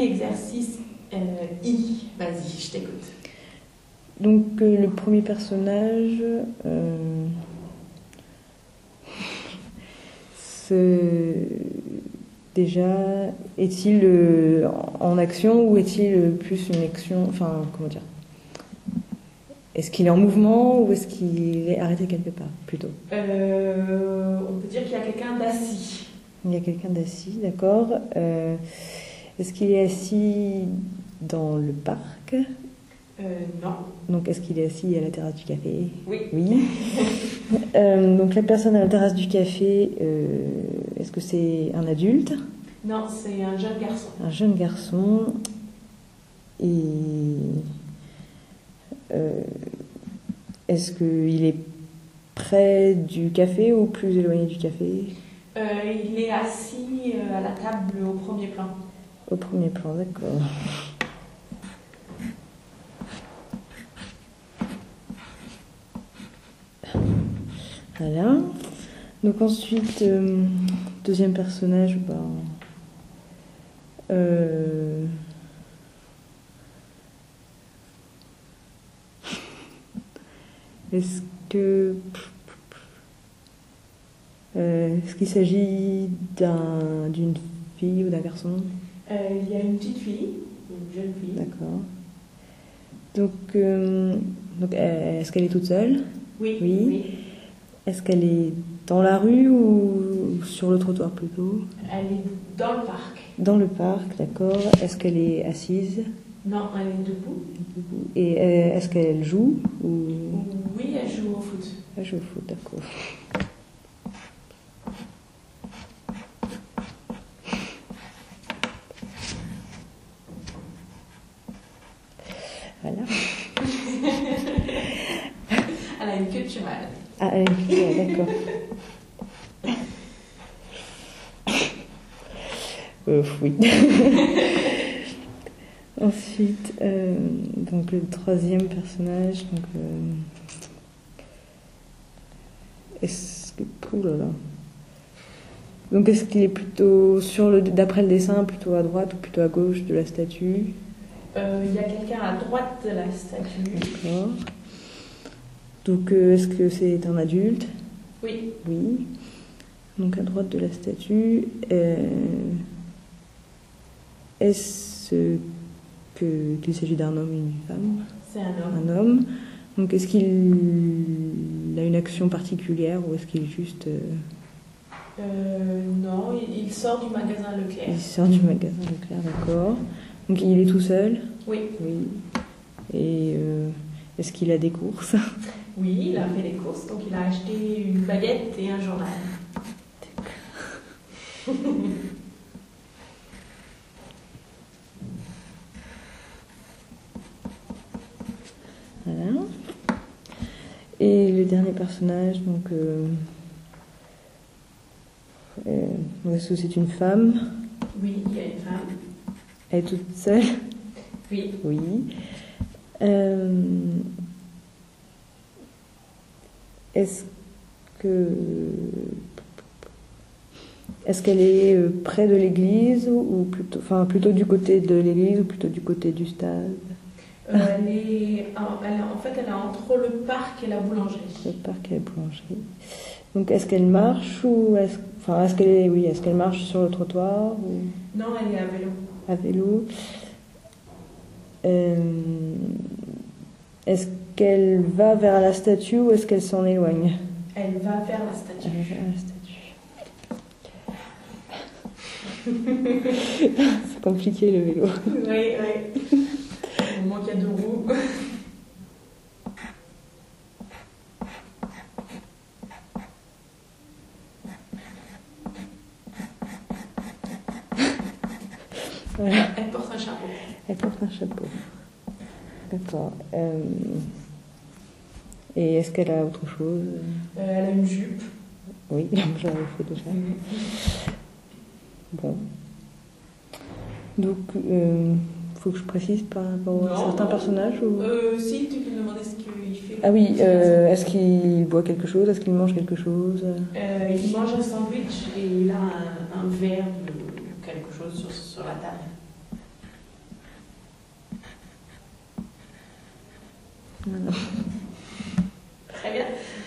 Exercice I. Vas-y, je t'écoute. Donc le premier personnage, déjà, est-il en action ou est-il plus une action, enfin comment dire, est-ce qu'il est en mouvement ou est-ce qu'il est arrêté quelque part plutôt? On peut dire qu'il y a quelqu'un d'assis. Il y a quelqu'un d'assis, d'accord. Est-ce qu'il est assis dans le parc? Non. Donc, est-ce qu'il est assis à la terrasse du café? Oui. Oui. Donc, la personne à la terrasse du café, est-ce que c'est un adulte? Non, c'est un jeune garçon. Un jeune garçon. Et est-ce qu'il est près du café ou plus éloigné du café? Il est assis à la table au premier plan. Au premier plan, d'accord. Voilà. Donc ensuite, deuxième personnage, est-ce qu'il s'agit d'une fille ou d'un garçon? Il y a une petite fille, une jeune fille. D'accord. Donc est-ce qu'elle est toute seule? Oui. Oui. Est-ce qu'elle est dans la rue ou sur le trottoir plutôt? Elle est dans le parc. Dans le parc, d'accord. Est-ce qu'elle est assise? Non, elle est debout. Et est-ce qu'elle joue ou... Oui, elle joue au foot. Elle joue au foot, d'accord. Voilà. Elle a une queue de cheval. Ah, elle est d'accord. Oui. Ensuite, donc le troisième personnage, donc est-ce que là. Donc est-ce qu'il est plutôt d'après le dessin, plutôt à droite ou plutôt à gauche de la statue? Il y a quelqu'un à droite de la statue. D'accord. Donc est-ce que c'est un adulte? Oui. Oui. Donc à droite de la statue, est-ce qu'il s'agit d'un homme ou une femme? C'est un homme. Un homme. Donc est-ce qu'il a une action particulière ou est-ce qu'il est juste... Non, il sort du magasin Leclerc. Il sort du magasin Leclerc, d'accord. Donc il est tout seul? Oui. Oui. Et est-ce qu'il a des courses? Oui, il a fait des courses, donc il a acheté une baguette et un journal. Voilà. Et le dernier personnage, donc est-ce que c'est une femme? Oui, il y a une femme. Elle est toute seule? Oui. Oui. Est-ce qu'elle est près de l'église ou plutôt du côté de l'église ou plutôt du côté du stade? Elle est entre le parc et la boulangerie. Le parc et la boulangerie. Donc est-ce qu'elle marche ou est-ce qu'elle marche sur le trottoir ou... Non, elle est à vélo. À vélo. Est-ce qu'elle va vers la statue ou est-ce qu'elle s'en éloigne? Elle va vers la statue. Elle va vers la statue. C'est compliqué le vélo. Oui. Au moment qu'il y a 2 roues. Voilà. Elle porte un chapeau. Elle porte un chapeau. D'accord. Et est-ce qu'elle a autre chose? Elle a une jupe. Oui, j'avais fait déjà. Bon. Donc, faut que je précise par rapport à certains personnages ou... Si, tu peux me demander ce qu'il fait. Ah oui, est-ce qu'il boit quelque chose? Est-ce qu'il mange quelque chose? Il mange un sandwich et il a un verre de quelque chose sur la table. Voilà. Très bien.